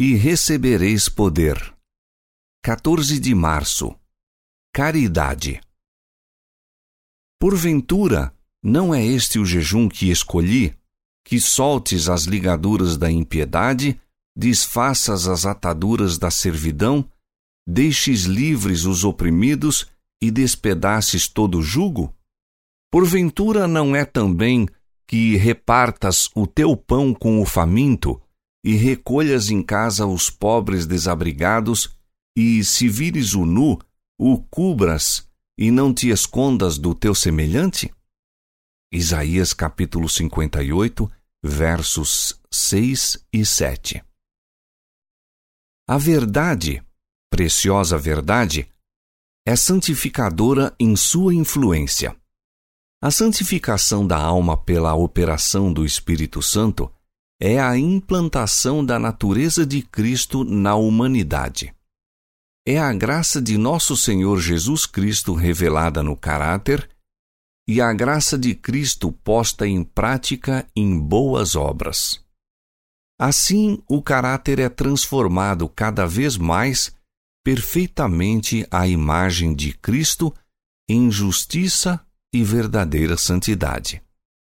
e recebereis poder. 14 de março. Caridade. Porventura, não é este o jejum que escolhi, que soltes as ligaduras da impiedade, desfaças as ataduras da servidão, deixes livres os oprimidos e despedaces todo o jugo? Porventura não é também que repartas o teu pão com o faminto e recolhas em casa os pobres desabrigados e, se vires o nu, o cubras e não te escondas do teu semelhante? Isaías capítulo 58, versos 6 e 7. A verdade, preciosa verdade, é santificadora em sua influência. A santificação da alma pela operação do Espírito Santo é a implantação da natureza de Cristo na humanidade. É a graça de nosso Senhor Jesus Cristo revelada no caráter e a graça de Cristo posta em prática em boas obras. Assim, o caráter é transformado cada vez mais perfeitamente à imagem de Cristo em justiça e verdadeira santidade.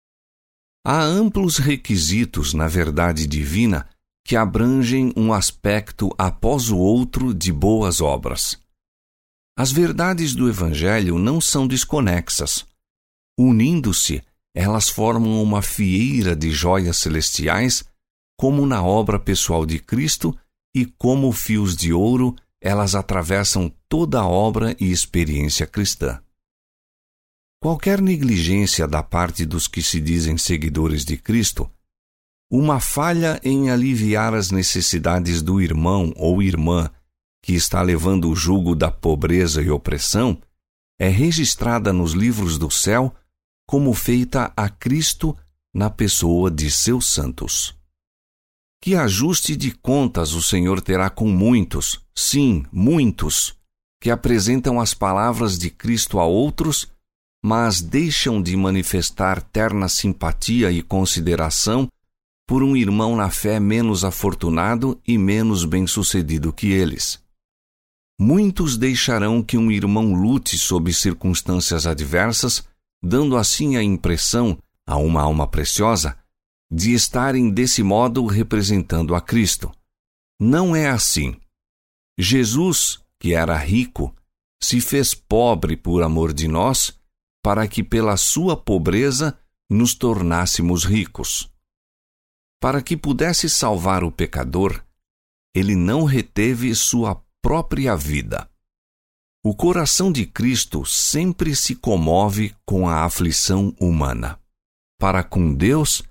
Há amplos requisitos na verdade divina que abrangem um aspecto após o outro de boas obras. As verdades do Evangelho não são desconexas. Unindo-se, elas formam uma fieira de joias celestiais, como na obra pessoal de Cristo, e como fios de ouro, elas atravessam toda a obra e experiência cristã. Qualquer negligência da parte dos que se dizem seguidores de Cristo, uma falha em aliviar as necessidades do irmão ou irmã que está levando o jugo da pobreza e opressão, é registrada nos livros do céu como feita a Cristo na pessoa de seus santos. Que ajuste de contas o Senhor terá com muitos, sim, muitos, que apresentam as palavras de Cristo a outros, mas deixam de manifestar terna simpatia e consideração por um irmão na fé menos afortunado e menos bem-sucedido que eles. Muitos deixarão que um irmão lute sob circunstâncias adversas, dando assim a impressão, a uma alma preciosa, de estarem desse modo representando a Cristo. Não é assim. Jesus, que era rico, se fez pobre por amor de nós, para que pela sua pobreza nos tornássemos ricos. Para que pudesse salvar o pecador, ele não reteve sua própria vida. O coração de Cristo sempre se comove com a aflição humana. Para com Deus,